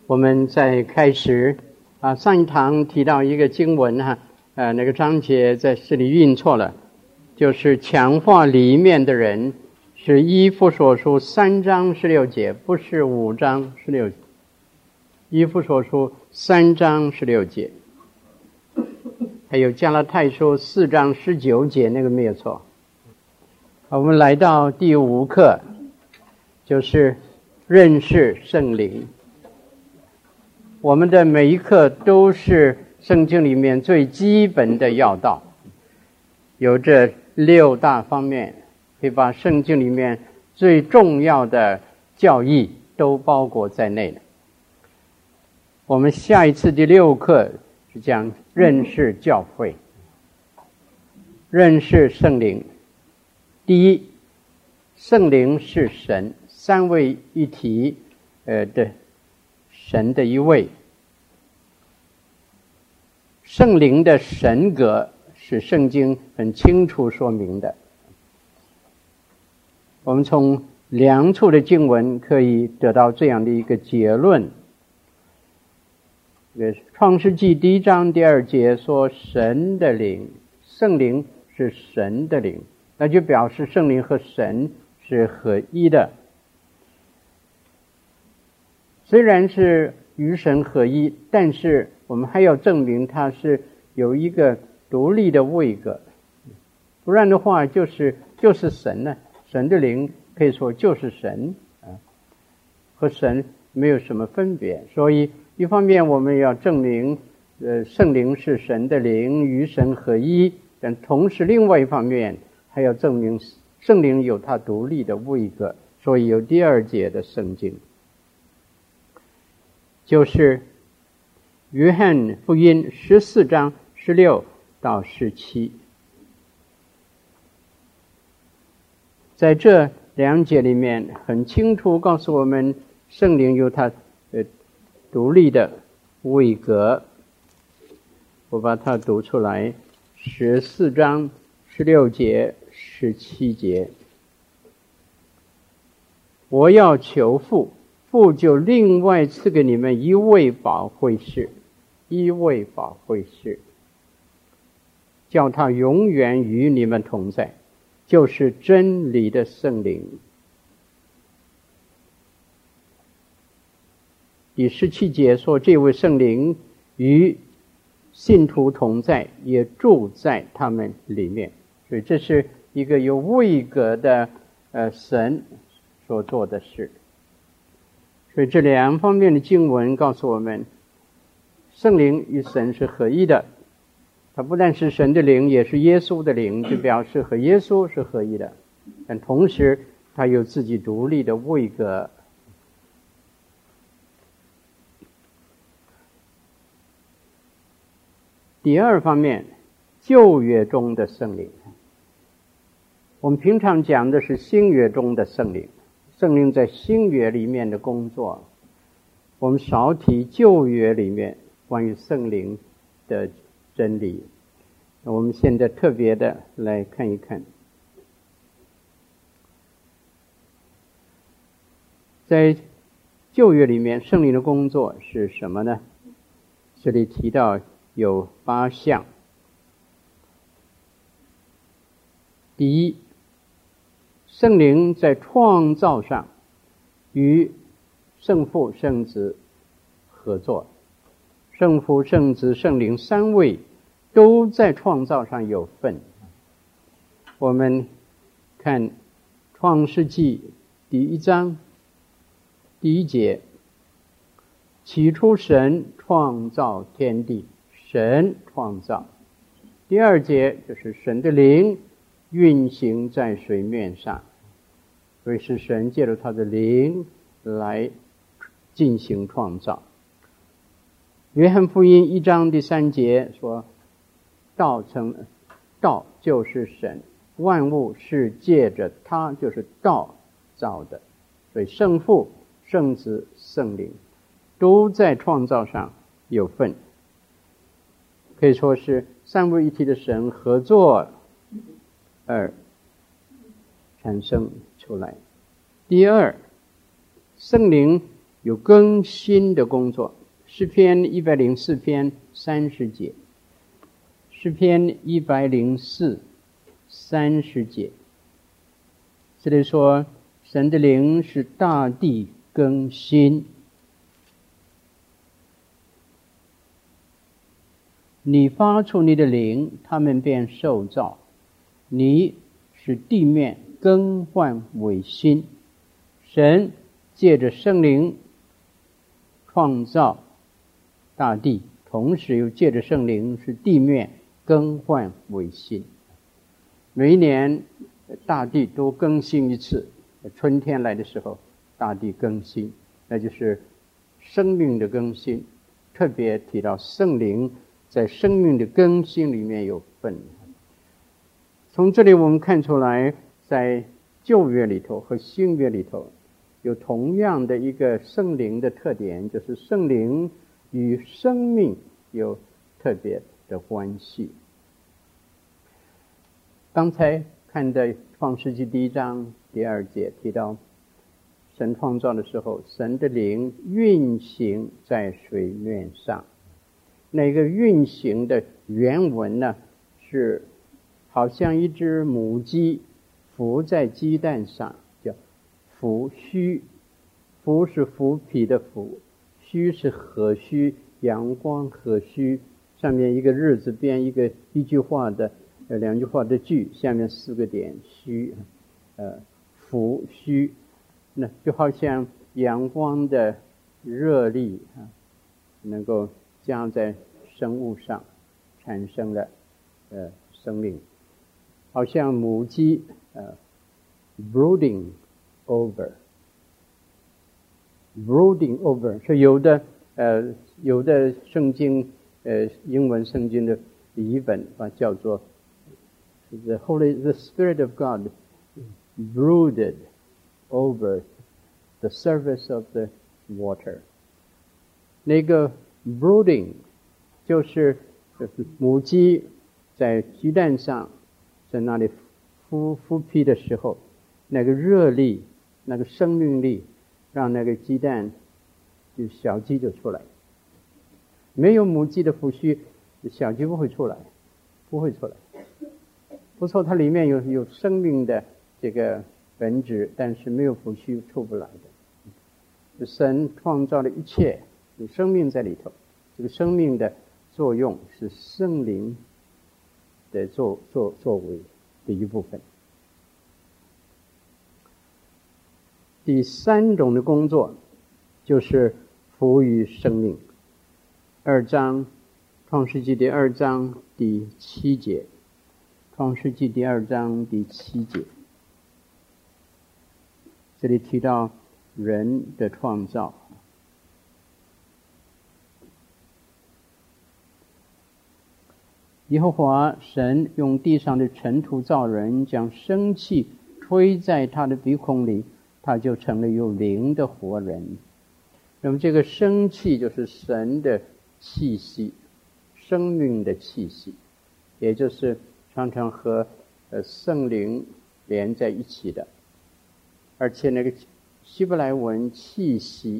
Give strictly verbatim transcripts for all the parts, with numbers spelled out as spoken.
我们在开始啊，上一堂提到一个经文哈，呃，那个章节在这里印错了，就是强化里面的人是以弗所书三章十六节，不是五章十六节。以弗所书三章十六节，还有加拉太书四章十九节，那个没有错。我们来到第五课，就是认识圣灵。我们的每一课都是圣经里面最基本的要道，有这六大方面，可以把圣经里面最重要的教义都包裹在内了。我们下一次第六课是讲认识教会，认识圣灵。第一，圣灵是神，三位一体呃的神的一位。圣灵的神格是圣经很清楚说明的。我们从两处的经文可以得到这样的一个结论。创世纪第一章第二节说神的灵，圣灵是神的灵，那就表示圣灵和神是合一的。虽然是与神合一，但是我们还要证明它是有一个独立的位格，不然的话就是就是神呢，神的灵可以说就是神啊，和神没有什么分别。所以一方面我们要证明呃圣灵是神的灵，与神合一，但同时另外一方面还要证明圣灵有它独立的位格，所以有第二节的圣经，就是约翰福音十四章十六到十七。在这两节里面很清楚告诉我们圣灵有它呃独立的位格。我把它读出来，十四章十六节十七节。我要求父，父就另外赐给你们一位保惠师，一位保惠师，叫他永远与你们同在，就是真理的圣灵。第十七节说，这位圣灵与信徒同在，也住在他们里面。所以这是一个有位格的呃神所做的事。所以这两方面的经文告诉我们，圣灵与神是合一的，它不但是神的灵，也是耶稣的灵，就表示和耶稣是合一的，但同时它有自己独立的位格。第二方面，旧约中的圣灵。我们平常讲的是新约中的圣灵，圣灵在新约里面的工作，我们少提旧约里面关于圣灵的真理。我们现在特别的来看一看，在旧约里面圣灵的工作是什么呢？这里提到有八项。第一，圣灵在创造上与圣父圣子合作，圣父圣子圣灵三位都在创造上有份。我们看创世纪第一章第一节，起初神创造天地，神创造。第二节就是神的灵运行在水面上，所以是神借着他的灵来进行创造。约翰福音一章第三节说，道成道就是神，万物是借着他，就是道造的。所以圣父圣子圣灵都在创造上有份，可以说是三位一体的神合作而产生出来。第二，圣灵有更新的工作。诗篇一百零四篇三十节，诗篇一百零四三十节，这里说神的灵是大地更新，你发出你的灵，他们便受造，你使地面更换为新。神借着圣灵创造大地，同时又借着圣灵使地面更换为新。每一年大地都更新一次，春天来的时候大地更新，那就是生命的更新。特别提到圣灵在生命的更新里面有份。从这里我们看出来，在旧约里头和新约里头有同样的一个圣灵的特点，就是圣灵与生命有特别的关系。刚才看的创世纪第一章第二节提到，神创造的时候，神的灵运行在水面上。那个运行的原文呢，是好像一只母鸡伏在鸡蛋上，叫伏须。伏是浮皮的伏，须是何须，阳光何须，上面一个日字边一个一句话的呃两句话的句，下面四个点须，呃伏须，那就好像阳光的热力啊，能够加在生物上，产生了呃生命，好像母鸡呃 brooding over。brooding over 是有的，呃，有的圣经，呃，英文圣经的译本啊，叫做 the Holy, the Spirit of God brooded over the surface of the water。那个 brooding 就是母鸡在鸡蛋上，在那里孵孵皮的时候，那个热力，那个生命力。让那个鸡蛋就小鸡就出来，没有母鸡的孵须，小鸡不会出来，不会出来。不错，它里面有有生命的这个本质，但是没有孵须出不来的。神创造了一切，有生命在里头，这个生命的作用是圣灵的作作作为的一部分。第三种的工作就是赋予生命。二章，创世纪第二章第七节，创世纪第二章第七节，这里提到人的创造。耶和华神用地上的尘土造人，将生气吹在他的鼻孔里，他就成了有灵的活人。那么这个生气就是神的气息，生命的气息，也就是常常和呃圣灵连在一起的。而且那个希伯来文气息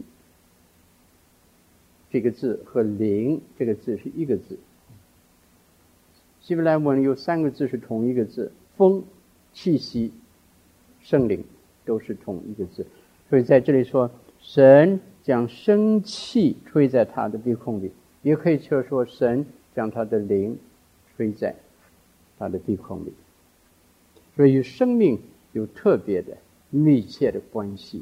这个字和灵这个字是一个字。希伯来文有三个字是同一个字，风、气息、圣灵都是同一个字。所以在这里说神将生气吹在他的鼻孔里，也可以就说神将他的灵吹在他的鼻孔里。所以与生命有特别的密切的关系。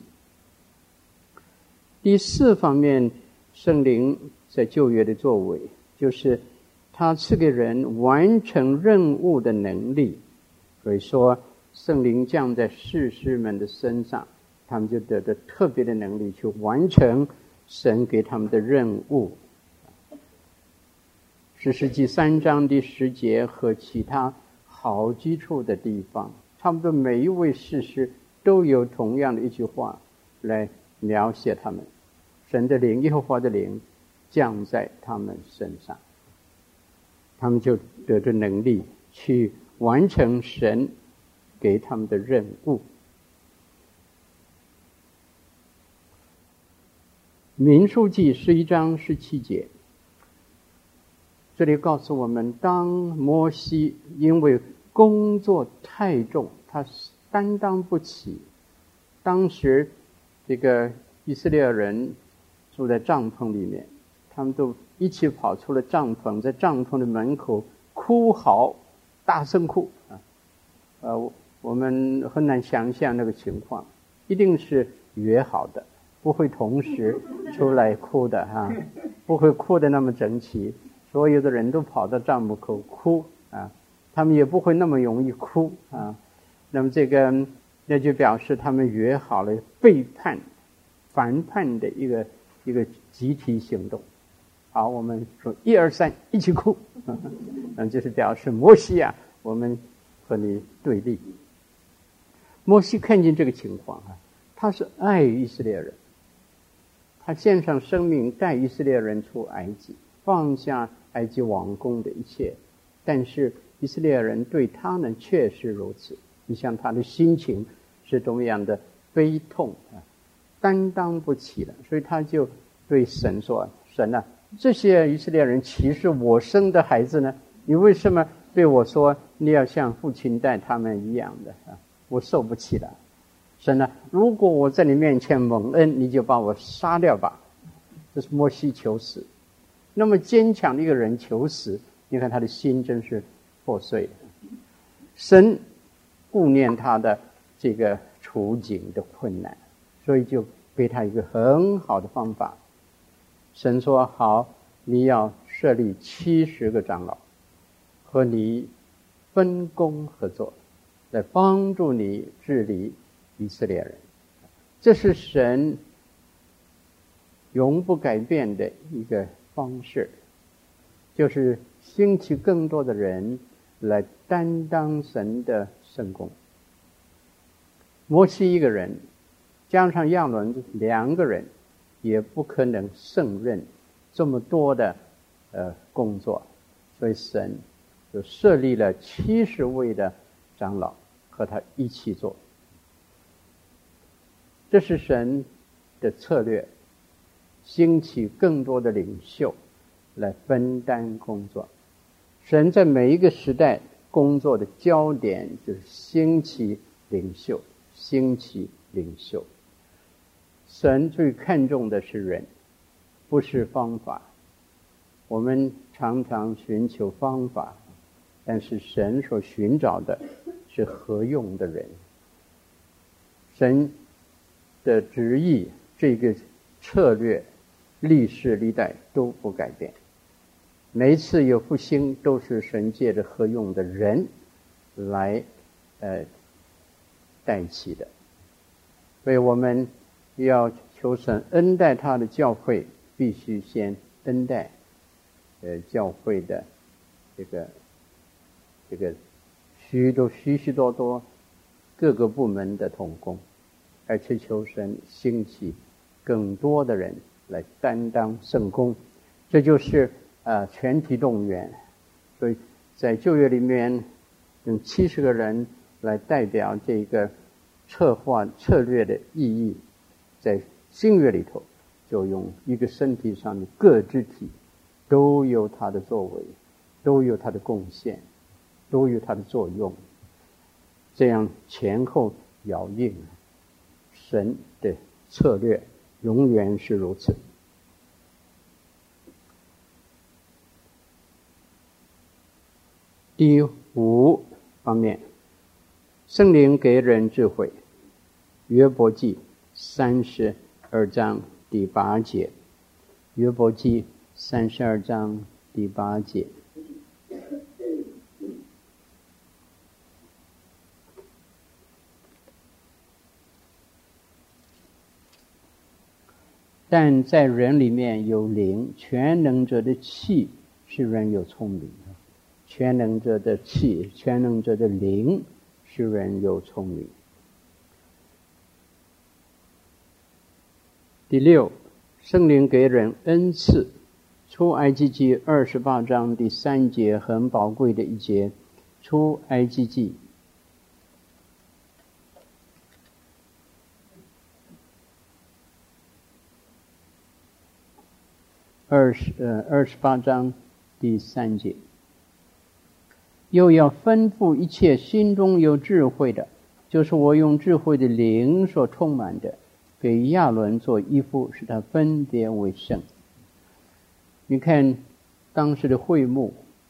第四方面，圣灵在旧约的作为，就是他赐给人完成任务的能力。所以说圣灵降在士师们的身上，他们就得到特别的能力去完成神给他们的任务。士师记三章第十节和其他好基础的地方，差不多每一位士师都有同样的一句话来描写他们，神的灵，耶和华的灵降在他们身上，他们就得着能力去完成神给他们的任务。 民数记十一章十七节，这里告诉我们，当摩西因为工作太重，他担当不起。当时这个以色列人住在帐篷里面，他们都一起跑出了帐篷，在帐篷的门口哭嚎，大声哭啊！呃，我们很难想象那个情况，一定是约好的，不会同时出来哭的哈、啊，不会哭得那么整齐。所有的人都跑到帐幕口哭啊，他们也不会那么容易哭啊。那么这个那就表示他们约好了背叛、反叛的一个一个集体行动。好，我们说一二三，一起哭，那就是表示摩西啊，我们和你对立。摩西看见这个情况啊，他是爱以色列人，他献上生命带以色列人出埃及，放下埃及王宫的一切，但是以色列人对他呢确实如此。你想他的心情是多么样的悲痛啊，担当不起了，所以他就对神说：“神啊，这些以色列人岂是我生的孩子呢？你为什么对我说你要像父亲待他们一样的啊？我受不起了。神啊，如果我在你面前蒙恩，你就把我杀掉吧。”这是摩西求死。那么坚强的一个人求死，你看他的心真是破碎的。神顾念他的这个处境的困难，所以就给他一个很好的方法。神说：“好，你要设立七十个长老，和你分工合作，来帮助你治理以色列人。”这是神永不改变的一个方式，就是兴起更多的人来担当神的圣工。摩西一个人加上亚伦两个人也不可能胜任这么多的呃工作，所以神就设立了七十位的长老和他一起做。这是神的策略，兴起更多的领袖来分担工作。神在每一个时代工作的焦点就是兴起领袖，兴起领袖。神最看重的是人，不是方法。我们常常寻求方法，但是神所寻找的是合用的人。神的旨意，这个策略历世历代都不改变，每一次有复兴都是神借着合用的人来呃带起的。所以我们要求神恩待他的教会，必须先恩待呃教会的这个这个许多许许多多各个部门的同工，而且求神兴起更多的人来担当圣工。这就是呃全体动员。所以在旧约里面用七十个人来代表这个策划策略的意义，在新约里头就用一个身体上的各肢体都有它的作为，都有它的贡献，都有它的作用，这样前后摇应。神的策略永远是如此。第五方面，圣灵给人智慧。约伯记三十二章第八节，约伯记三十二章第八节。但在人里面有灵，全能者的气使人有聪明。全能者的气，全能者的灵使人有聪明。第六，圣灵给人恩赐。出埃及记二十八章第三节，很宝贵的一节。出埃及记二十呃二十八章第三节，又要吩咐一切心中有智慧的，就是我用智慧的灵所充满的，给亚伦做衣服，使他分别为圣。你看当时的会幕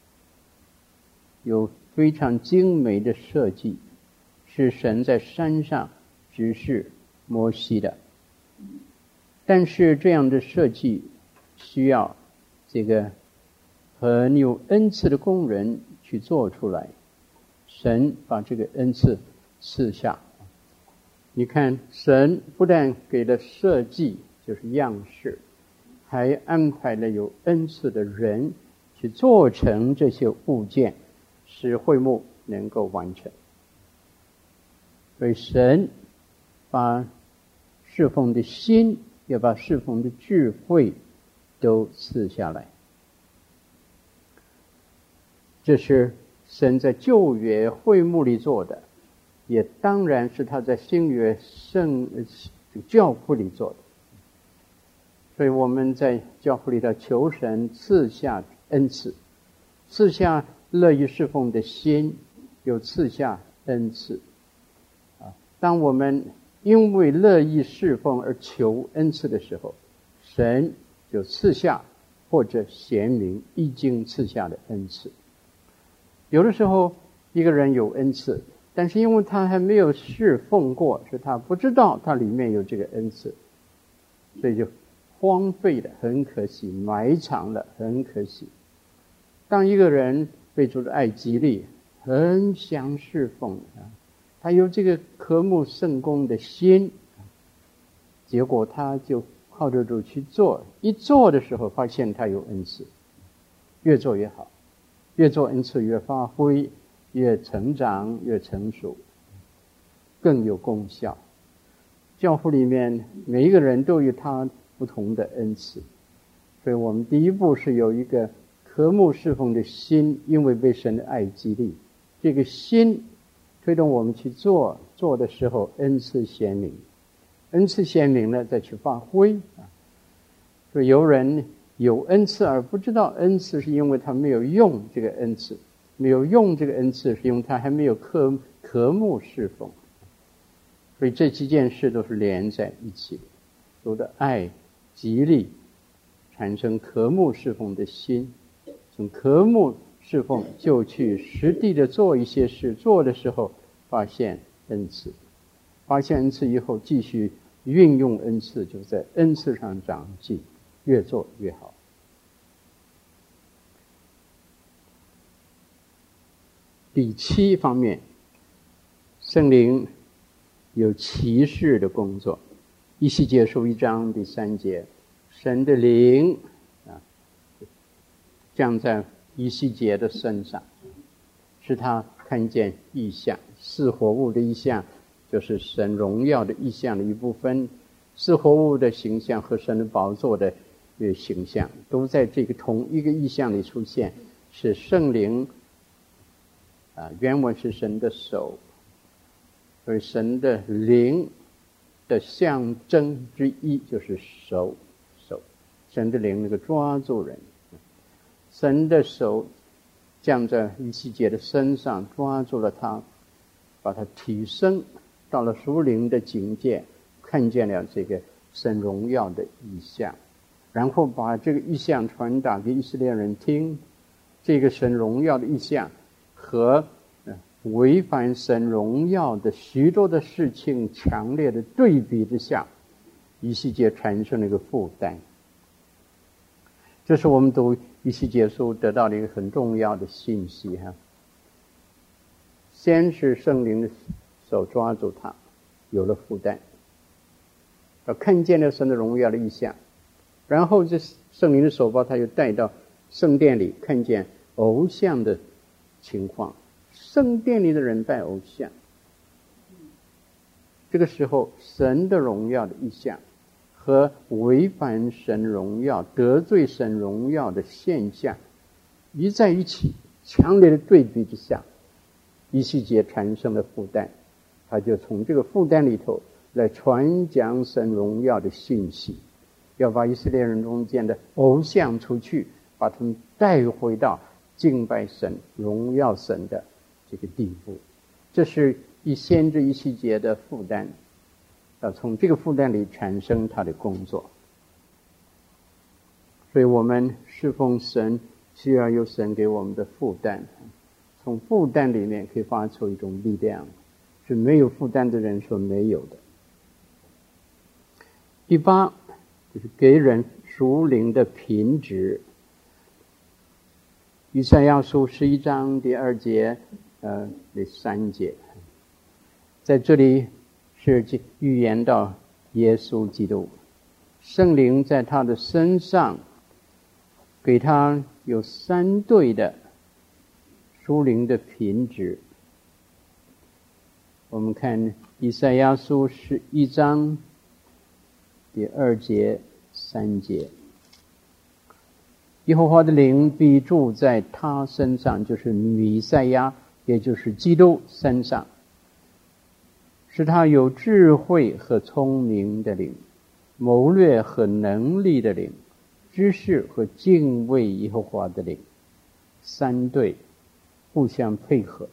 有非常精美的设计，是神在山上指示摩西的，但是这样的设计需要这个很有恩赐的工人去做出来，神把这个恩赐赐下。你看神不但给了设计，就是样式，还安排了有恩赐的人去做成这些物件，使会幕能够完成。所以神把侍奉的心，也把侍奉的智慧都赐下来。这是神在旧约会幕里做的，也当然是他在新约圣教父里做的。所以我们在教父里头求神赐下恩赐，赐下乐意侍奉的心，有赐下恩赐。啊，当我们因为乐意侍奉而求恩赐的时候，神就赐下或者显明已经赐下的恩赐。有的时候一个人有恩赐，但是因为他还没有侍奉过，所以他不知道他里面有这个恩赐，所以就荒废了，很可惜，埋藏了，很可惜。当一个人被主的爱激励，很想侍奉啊，他有这个渴慕圣工的心，结果他就靠着主去做，一做的时候发现他有恩赐，越做越好，越做恩赐越发挥，越成长，越成熟，更有功效。教父里面每一个人都有他不同的恩赐，所以我们第一步是有一个渴慕侍奉的心，因为被神的爱激励，这个心推动我们去做，做的时候恩赐显明，恩赐显明了再去发挥。所以有人有恩赐而不知道恩赐，是因为他没有用这个恩赐，没有用这个恩赐是因为他还没有渴渴慕侍奉。所以这几件事都是连在一起的，主的爱激励产生渴慕侍奉的心，从渴慕侍奉就去实地的做一些事，做的时候发现恩赐，发现恩赐以后继续运用恩赐，就在恩赐上长进，越做越好。第七方面，圣灵有启示的工作。以西结书一章第三节，神的灵啊降在以西结的身上，使他看见异象。四活物的异象就是神荣耀的异象的一部分，四活物的形象和神的宝座的形象都在这个同一个异象里出现，是圣灵啊，原文是神的手，所以神的灵的象征之一就是手，手，神的灵那个抓住人，神的手降在以西结的身上，抓住了他，把他提升到了属灵的境界，看见了这个神荣耀的异象，然后把这个异象传达给以色列人听。这个神荣耀的异象和违反神荣耀的许多的事情强烈的对比之下，以西结产生了一个负担。这是我们读以西结书得到了一个很重要的信息哈。先是圣灵的手抓住他，有了负担，他看见了神的荣耀的异象，然后这圣灵的手把他又带到圣殿里，看见偶像的情况。圣殿里的人拜偶像，这个时候神的荣耀的异象和违反神荣耀、得罪神荣耀的现象一在一起，强烈的对比之下，以西结产生了负担，他就从这个负担里头来传讲神荣耀的信息， 要把以色列人中间的偶像除去，把他们带回到敬拜神、荣耀神的这个地步。这是以先知以西结的负担，要从这个负担里产生他的工作。所以我们侍奉神需要有神给我们的负担，从负担里面可以发出一种力量，是没有负担的人所没有的。第八就是给人属灵的品质。以赛亚书十一章第二节呃第三节，在这里是预言到耶稣基督，圣灵在他的身上给他有三对的属灵的品质。我们看以赛亚书十一章第二节三节，耶和华的灵必住在他身上，就是弥赛亚，也就是基督身上，使他有智慧和聪明的灵，谋略和能力的灵，知识和敬畏耶和华的灵，三对互相配合。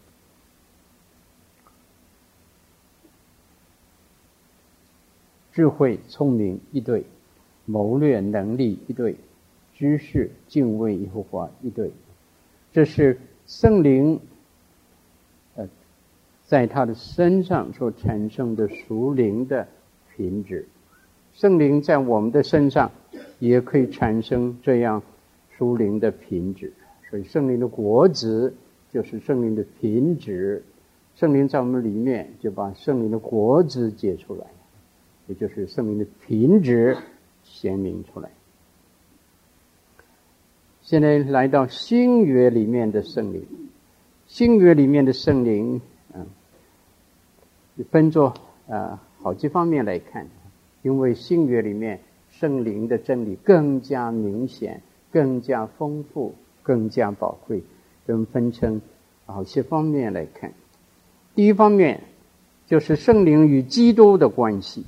智慧聪明一对，谋略能力一对，知识敬畏耶和华一对。这是圣灵呃在他的身上所产生的属灵的品质。圣灵在我们的身上也可以产生这样属灵的品质，所以圣灵的果子就是圣灵的品质。圣灵在我们里面就把圣灵的果子结出来，也就是圣灵的品质显明出来。现在来到新约里面的圣灵，新约里面的圣灵嗯，分作呃好几方面来看。因为新约里面圣灵的真理更加明显，更加丰富，更加宝贵，我们分成好些方面来看。第一方面就是圣灵与基督的关系。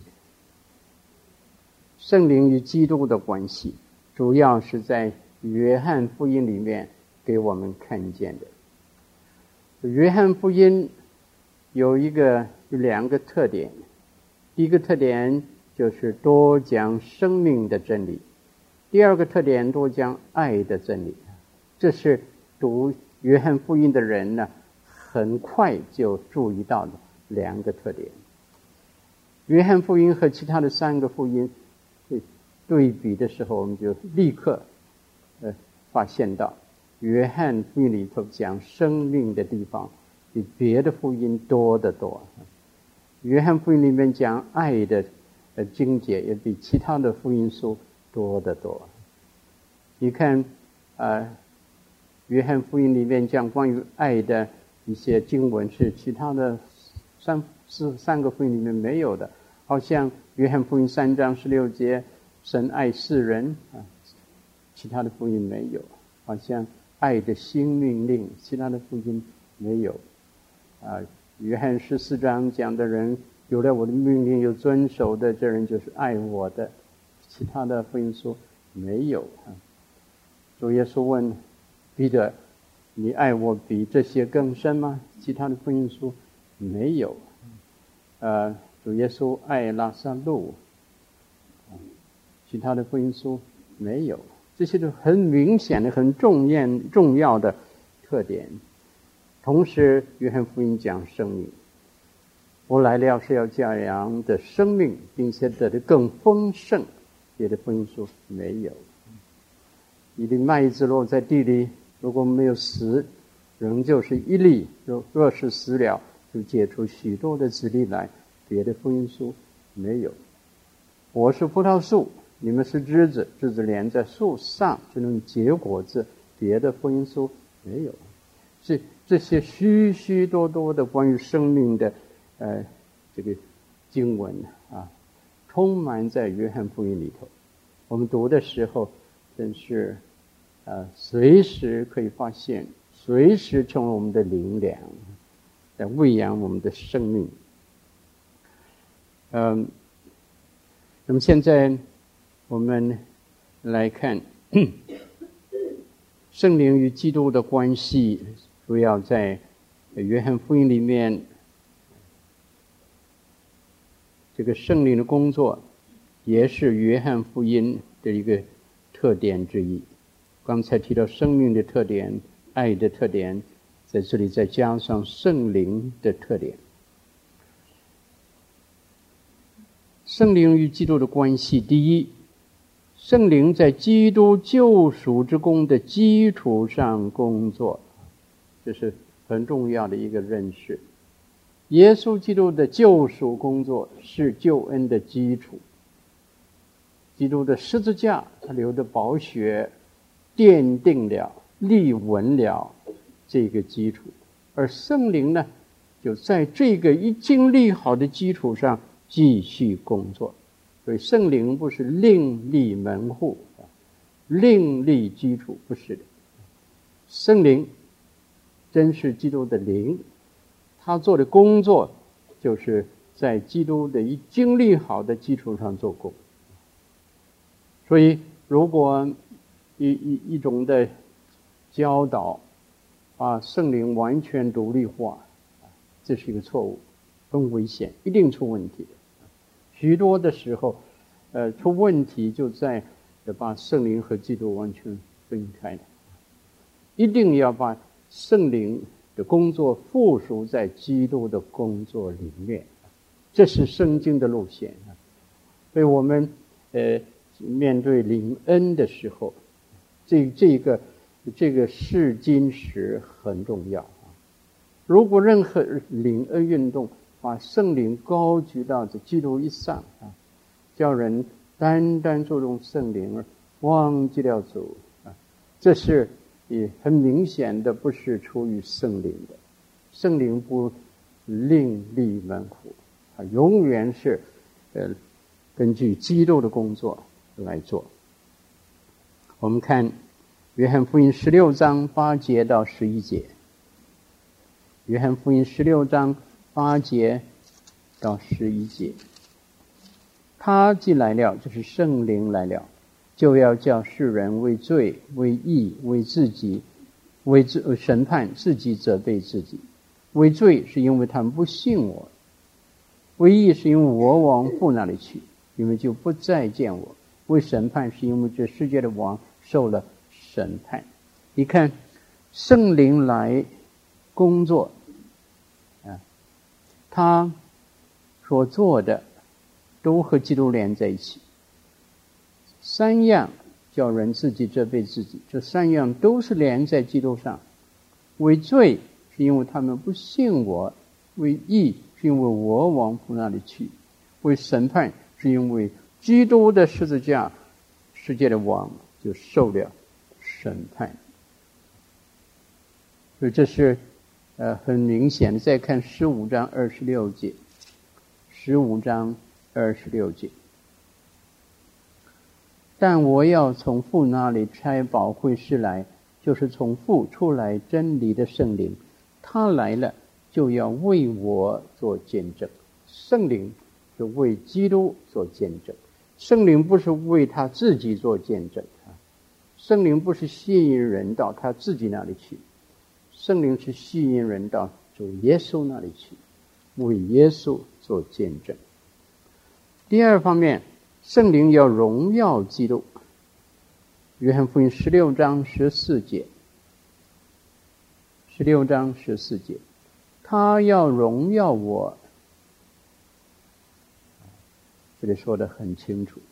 圣灵与基督的关系主要是在约翰福音里面给我们看见的。约翰福音有一个有两个特点，第一个特点就是多讲生命的真理，第二个特点多讲爱的真理。这是读约翰福音的人呢很快就注意到的两个特点。约翰福音和其他的三个福音对比的时候，我们就立刻呃发现到约翰福音里头讲生命的地方比别的福音多得多。约翰福音里面讲爱的呃经节也比其他的福音书多得多。你看呃约翰福音里面讲关于爱的一些经文是其他的三四三个福音里面没有的，好像约翰福音三章十六节神爱世人啊，其他的福音没有。好像爱的新命令，其他的福音没有啊。约翰十四章讲的人有了我的命令有遵守的，这人就是爱我的，其他的福音书没有啊。主耶稣问彼得，你爱我比这些更深吗？其他的福音书没有。呃，主耶稣爱拉撒路，其他的福音书没有。这些都很明显的很重要重要的特点。同时约翰福音讲生命，我来了是要教养的生命，并且得的更丰盛，别的福音书没有。你的麦子落在地里，如果没有死，仍旧是一粒，若是死了，就结出许多的子粒来，别的福音书没有。我是葡萄树，你们是枝子，枝子连在树上就能结果子，别的福音书没有。这这些许许多多的关于生命的呃这个经文啊，充满在约翰福音里头。我们读的时候真是呃随时可以发现，随时成为我们的灵粮，在喂养我们的生命。嗯，那么现在我们来看圣灵与基督的关系，主要在约翰福音里面，这个圣灵的工作也是约翰福音的一个特点之一。刚才提到生命的特点、爱的特点，在这里再加上圣灵的特点。圣灵与基督的关系，第一，圣灵在基督救赎之功的基础上工作，这是很重要的一个认识。耶稣基督的救赎工作是救恩的基础，基督的十字架他流的宝血奠定了、立稳了这个基础，而圣灵呢，就在这个已经立好的基础上继续工作。所以圣灵不是另立门户、另立基础，不是的。圣灵真是基督的灵，他做的工作就是在基督的已经立好的基础上做工。所以如果一一一种的教导把圣灵完全独立化，这是一个错误，很危险，一定出问题的。许多的时候呃，出问题就在把圣灵和基督完全分开了。一定要把圣灵的工作附属在基督的工作里面，这是圣经的路线。所以我们呃面对领恩的时候，这这个这个试金石很重要。如果任何领恩运动把圣灵高举到这基督以上啊，叫人单单注重圣灵而忘记了主啊，这是也很明显的不是出于圣灵的。圣灵不另立门户，它永远是呃根据基督的工作来做。我们看约翰福音十六章八节到十一节。约翰福音十六章八节到十一节，他既来了，就是圣灵来了，就要叫世人为罪、为义、为自己、为自审判自己，责备自己。为罪是因为他们不信我，为义是因为我往父那里去，你们就不再见我。为审判是因为这世界的王受了审判。你看圣灵来工作啊，他所做的都和基督连在一起。三样叫人自己责备自己，这三样都是连在基督上。为罪是因为他们不信我，为义是因为我往父那里去，为审判是因为基督的十字架，世界的王就受了审判。所以这是呃很明显的。再看十五章二十六节，十五章二十六节，但我要从父那里差保惠师来，就是从父出来真理的圣灵，他来了就要为我做见证。圣灵是为基督做见证，圣灵不是为他自己做见证，圣灵不是吸引人到他自己那里去，圣灵是吸引人到主耶稣那里去，为耶稣做见证。第二方面，圣灵要荣耀基督。约翰福音十六章十四节，十六章十四节，他要荣耀我，这里说得很清楚。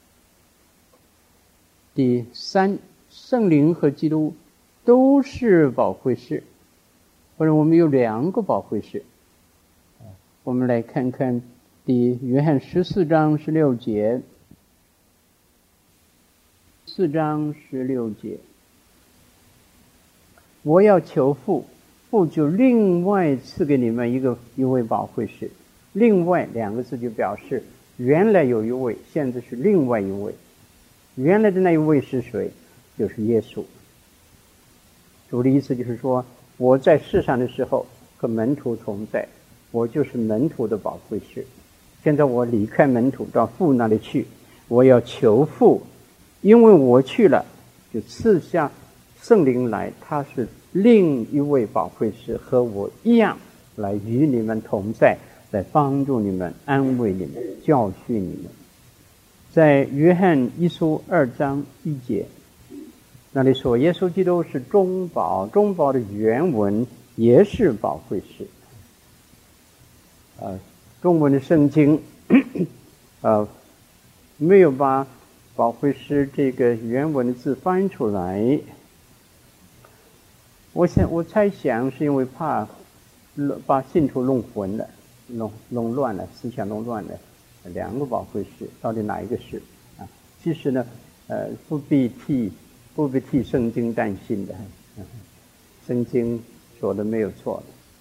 第三，圣灵和基督都是保惠师，或者我们有两个保惠师。我们来看看第约翰十四章十六节，四章十六节，我要求父，父就另外赐给你们一个一位保惠师。另外两个字就表示原来有一位，现在是另外一位。原来的那一位是谁？就是耶稣。主的意思就是说，我在世上的时候和门徒同在，我就是门徒的保惠师。现在我离开门徒到父那里去， 我要求父，因为我去了，就赐下圣灵来，他是另一位保惠师，和我一样来与你们同在，来帮助你们，安慰你们，教训你们。在约翰一书二章一节那里说，耶稣基督是中保，中保的原文也是保惠师。呃，中文的圣经呃没有把保惠师这个原文的字翻出来，我想我猜想是因为怕把信徒弄混了，弄弄乱了，思想弄乱了。两个保惠师到底哪一个是啊？其实呢，呃，不必替不必替圣经担心的，嗯、圣经说的没有错。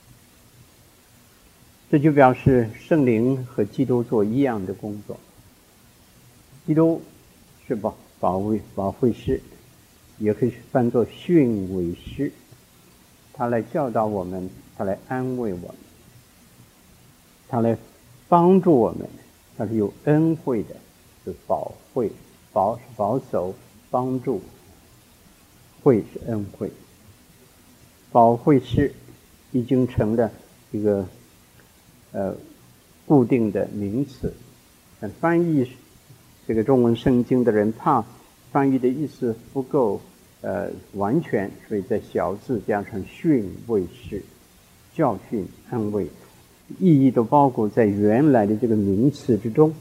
这就表示圣灵和基督做一样的工作。基督是保保卫保惠师，也可以翻作训诲师，他来教导我们，他来安慰我们，他来帮助我们，他是有恩惠的，是保惠，保是保守，帮助，惠是恩惠。保惠师已经成了一个呃固定的名词，但翻译这个中文圣经的人怕翻译的意思不够呃完全，所以在小字加上训慰师，教训安慰，意义都包括在原来的这个名词之中。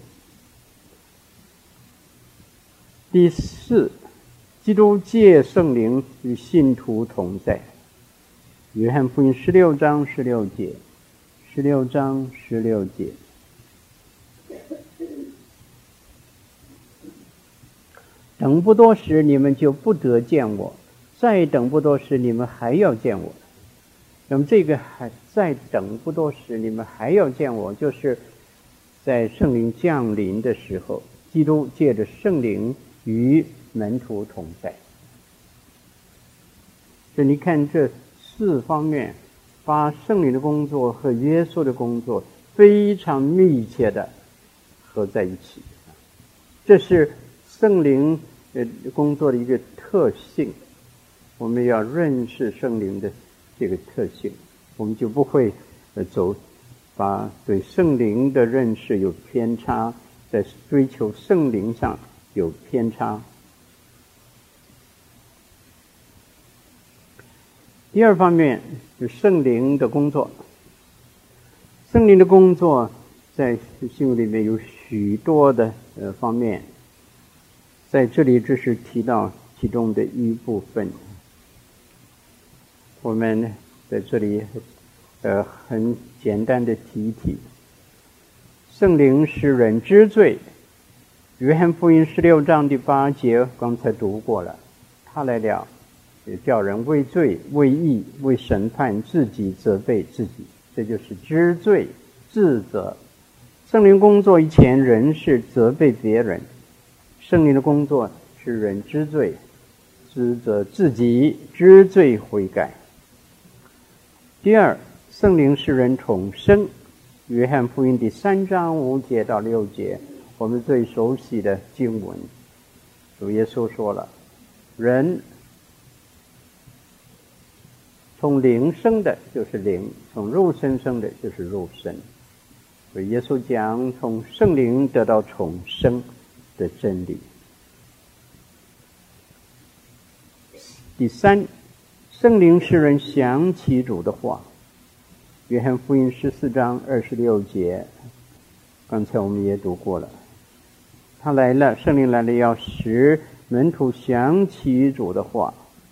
第四，基督借圣灵与信徒同在。约翰福音十六章十六节，十六章十六节。等不多时，你们就不得见我；再等不多时，你们还要见我。那么这个还再等不多时，你们还要见我，就是在圣灵降临的时候，基督借着圣灵与门徒同在。所以你看这四方面，把圣灵的工作和耶稣的工作非常密切的合在一起。这是圣灵呃工作的一个特性，我们要认识圣灵的这个特性，我们就不会呃走把对圣灵的认识有偏差，在追求圣灵上有偏差。第二方面是圣灵的工作。圣灵的工作在新约里面有许多的呃方面，在这里只是提到其中的一部分。我们在这里呃很简单的提一提，圣灵使人知罪。约翰福音十六章第八节刚才读过了，他来了叫人为罪、为义、为审判自己、责备自己，这就是知罪、自责。圣灵工作以前，人是责备别人；圣灵的工作是人知罪、自责自己、知罪悔改。第二，圣灵使人重生。约翰福音第三章五节到六节，我们最熟悉的经文，主耶稣说了，人从灵生的就是灵，从肉身生的就是肉身。所以耶稣讲从圣灵得到重生的真理。第三，圣灵使人想起主的话。约翰福音十四章二十六节，刚才我们也读过了。他来了，圣灵来了，要使门徒想起主的话。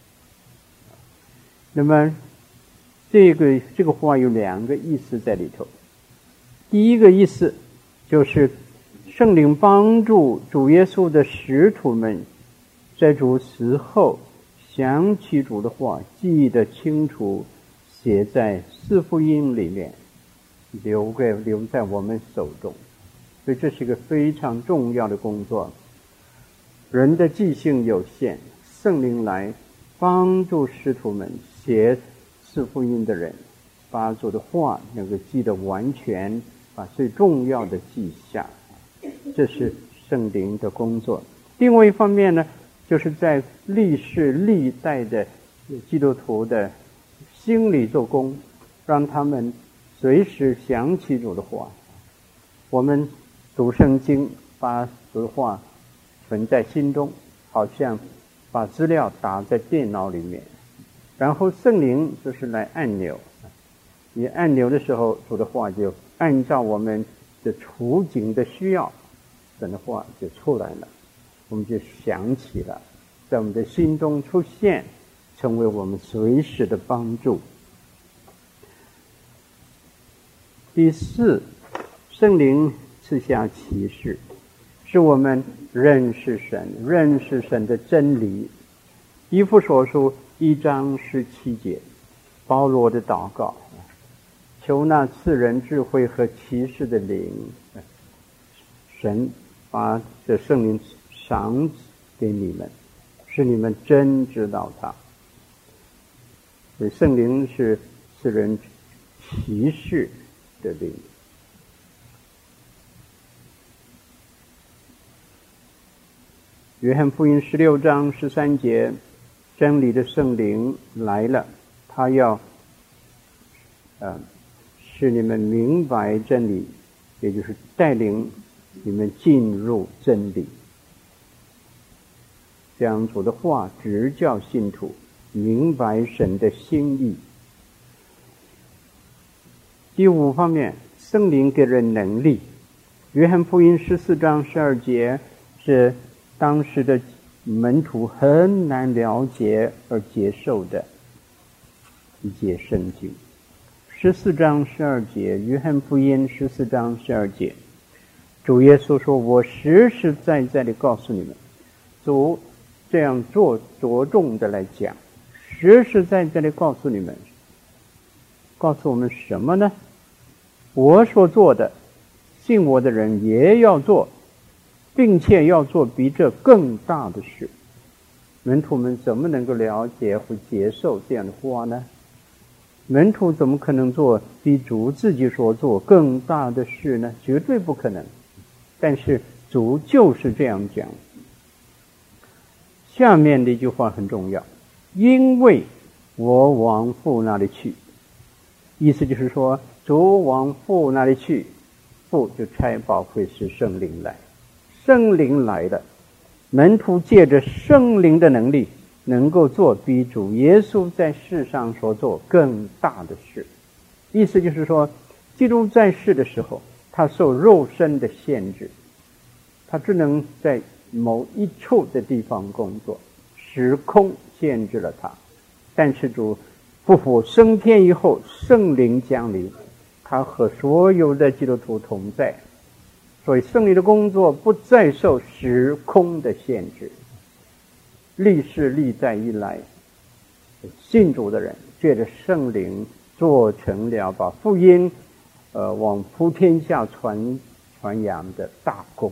那么这个这个话有两个意思在里头。第一个意思就是圣灵帮助主耶稣的使徒们在主死后想起主的话，记得清楚，写在四福音里面，留给留在我们手中。所以这是一个非常重要的工作。人的记性有限，圣灵来帮助使徒们写四福音的人，把主的话能够记得完全，把最重要的记下。这是圣灵的工作。另外一方面呢，就是在历世历代的基督徒的心里做工，让他们随时想起主的话。我们读圣经，把主的话存在心中，好像把资料打在电脑里面，然后圣灵就是来按钮，你按钮的时候，主的话就按照我们的处境的需要，神的话就出来了，我们就想起了，在我们的心中出现，成为我们随时的帮助。第四，圣灵赐下启示，使我们认识神，认识神的真理。以弗所书一章十七节，保罗的祷告，求那赐人智慧和启示的灵，神把这圣灵赏给你们，使你们真知道他。所以圣灵是赐人启示的灵。约翰福音十六章十三节，真理的圣灵来了，他要呃使你们明白真理，也就是带领你们进入真理。这样主的话指教信徒明白神的心意。第五方面，圣灵给人能力。约翰福音十四章十二节是当时的门徒很难了解而接受的一节圣经。十四章十二节，约翰福音十四章十二节，主耶稣说：“我实实在在地告诉你们。”主这样做着重的来讲，实实在在地告诉你们，告诉我们什么呢？我所做的，信我的人也要做，并且要做比这更大的事。门徒们怎么能够了解或接受这样的话呢？门徒怎么可能做比主自己所做更大的事呢？绝对不可能。但是主就是这样讲。下面的一句话很重要，因为我往父那里去。意思就是说，主往父那里去，父就差宝贵使圣灵来，圣灵来了，门徒借着圣灵的能力，能够做比主耶稣在世上所做更大的事。意思就是说，基督在世的时候，他受肉身的限制，他只能在某一处的地方工作，时空限制了他。但是主复活升天以后，圣灵降临，他和所有的基督徒同在，所以圣灵的工作不再受时空的限制。历世历代以来，信主的人借着圣灵做成了把福音呃往普天下传传扬的大功。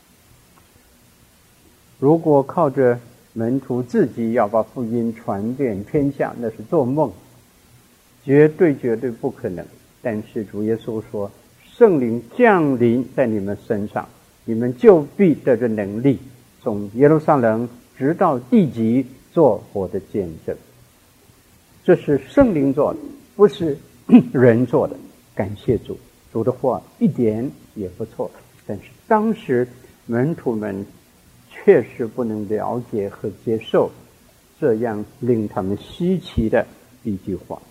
如果靠着门徒自己要把福音传遍天下，那是做梦，绝对绝对不可能。但是主耶稣说，圣灵降临在你们身上，你们就必得着能力，从耶路撒冷直到地极做我的见证。这是圣灵做的，不是人做的。感谢主，主的话一点也不错。但是当时门徒们确实不能了解和接受这样令他们稀奇的一句话。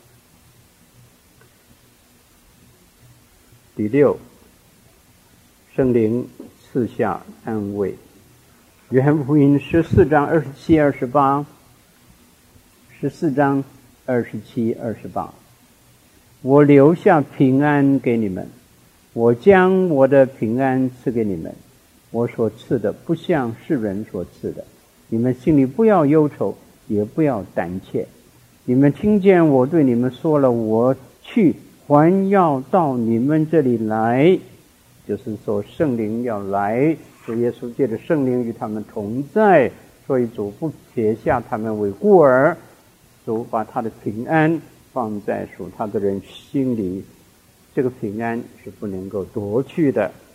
第六，圣灵赐下安慰。约翰福音十四章二十七、二十八，十四章二十七、二十八。我留下平安给你们，我将我的平安赐给你们。我所赐的不像世人所赐的，你们心里不要忧愁，也不要胆怯。你们听见我对你们说了，我去还要到你们这里来，就是说圣灵要来，主耶稣借着圣灵与他们同在，所以主不撇下他们为孤儿，主把他的平安放在属他的人心里，这个平安是不能够夺去的。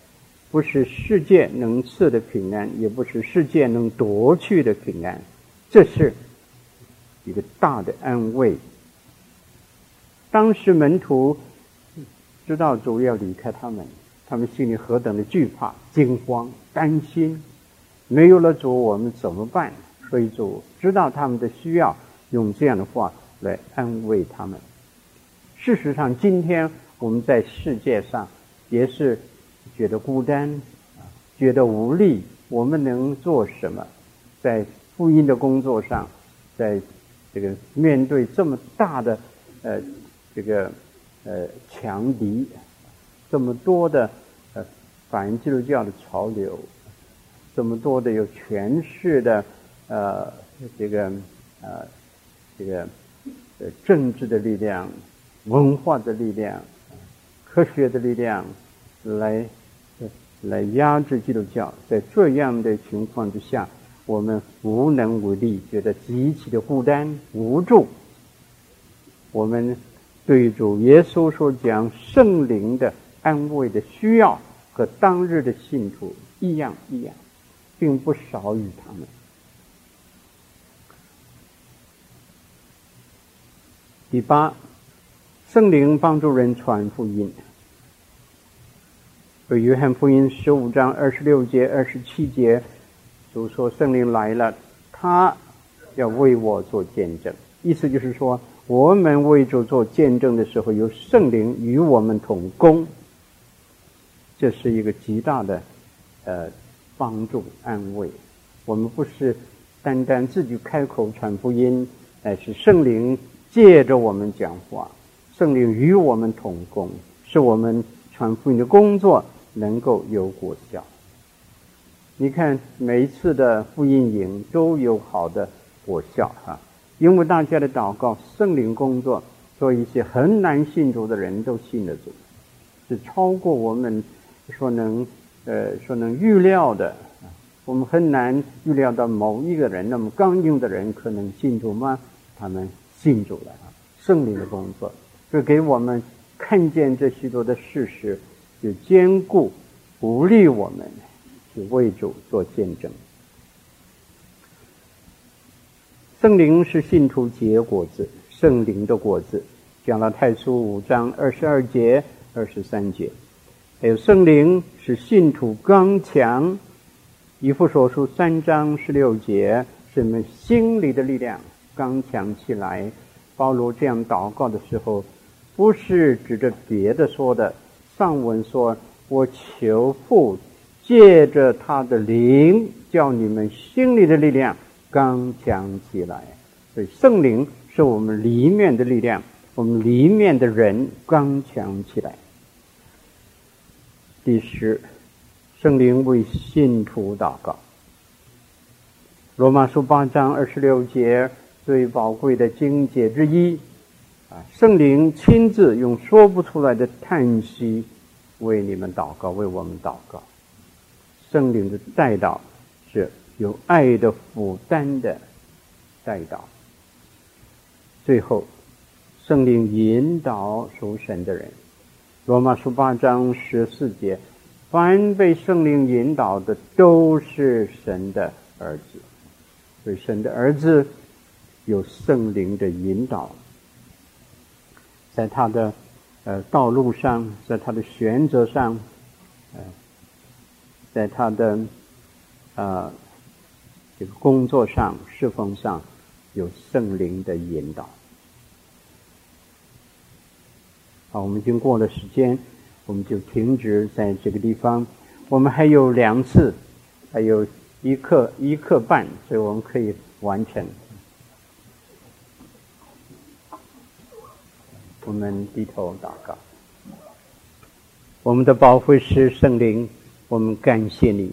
不是世界能赐的平安，也不是世界能夺去的平安，这是一个大的安慰。当时门徒知道主要离开他们，他们心里何等的惧怕、惊慌、担心，没有了主我们怎么办？所以主知道他们的需要，用这样的话来安慰他们。事实上，今天我们在世界上也是觉得孤单，觉得无力，我们能做什么？在福音的工作上，在这个面对这么大的呃这个呃强敌，这么多的呃反基督教的潮流，这么多的有权势的呃这个呃这个呃政治的力量、文化的力量、科学的力量来来压制基督教，在这样的情况之下，我们无能为力，觉得极其的孤单无助。我们对主耶稣所讲圣灵的安慰的需要，和当日的信徒一样一样，并不少于他们。第八，圣灵帮助人传福音。所以约翰福音十五章二十六节、二十七节，主说圣灵来了，他要为我做见证。意思就是说，我们为主做见证的时候，有圣灵与我们同工，这是一个极大的呃帮助安慰。我们不是单单自己开口传福音，乃是圣灵借着我们讲话，圣灵与我们同工，使我们传福音的工作能够有果效。你看每一次的福音营都有好的果效哈，因为大家的祷告，圣灵工作，所以一些很难信主的人都信了主，是超过我们所能呃所能预料的。我们很难预料到某一个人那么刚硬的人可能信主吗？他们信主了啊！圣灵的工作，就给我们看见这许多的事实，就坚固鼓励我们去为主做见证。圣灵是信徒结果子，圣灵的果子，讲了太书五章二十二节、二十三节。还有圣灵是信徒刚强，以弗所书三章十六节，是我们心里的力量刚强起来。保罗这样祷告的时候，不是指着别的说的，上文说，我求父借着他的灵，叫你们心里的力量刚强起来。所以圣灵是我们里面的力量，我们里面的人刚强起来。第十，圣灵为信徒祷告。罗马书八章二十六节，最宝贵的经节之一啊，圣灵亲自用说不出来的叹息为你们祷告，为我们祷告。圣灵的代祷是有爱的负担的代祷。最后，圣灵引导属神的人。罗马书八章十四节，凡被圣灵引导的都是神的儿子。所以神的儿子有圣灵的引导，在他的呃道路上，在他的选择上，呃，在他的呃这个工作上、侍奉上，有圣灵的引导。好，我们已经过了时间，我们就停止在这个地方。我们还有两次，还有一课一课半，所以我们可以完成。我们低头祷告。我们的保惠师圣灵，我们感谢你，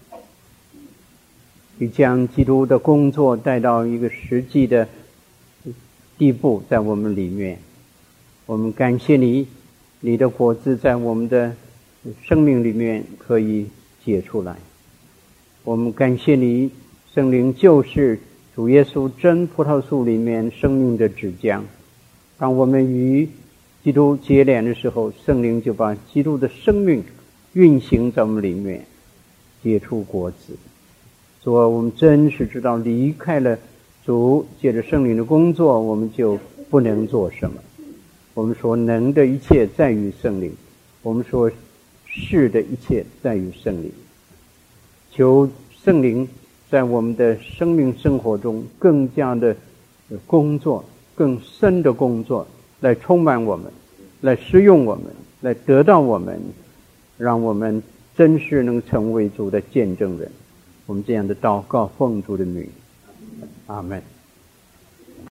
你将基督的工作带到一个实际的地步，在我们里面。我们感谢你，你的果子在我们的生命里面可以结出来。我们感谢你，圣灵就是主耶稣真葡萄树里面生命的枝浆。当我们与基督结连的时候，圣灵就把基督的生命运行在我们里面，结出果子。主啊，我们真是知道离开了主，借着圣灵的工作，我们就不能做什么。我们说能的一切在于圣灵，我们说是的一切在于圣灵。求圣灵在我们的生命生活中更加的工作，更深的工作，来充满我们，来使用我们，来得到我们，让我们真是能成为主的见证人。我们这样的祷告奉主的名，阿们。